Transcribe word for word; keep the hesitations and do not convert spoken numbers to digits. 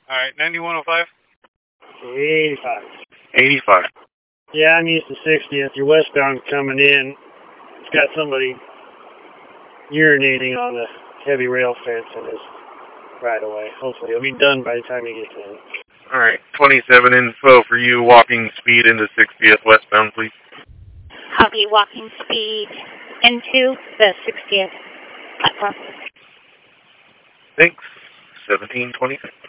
All right, ninety-one oh five? eighty-five. eighty-five. Yeah, I'm used to sixtieth. You're westbound coming in. It's got somebody urinating on the heavy rail fence in his right away. Hopefully it'll be done by the time you get to it. All right, twenty-seven info for you, walking speed into sixtieth westbound, please. Copy, walking speed into the sixtieth platform. Thanks. seventeen twenty.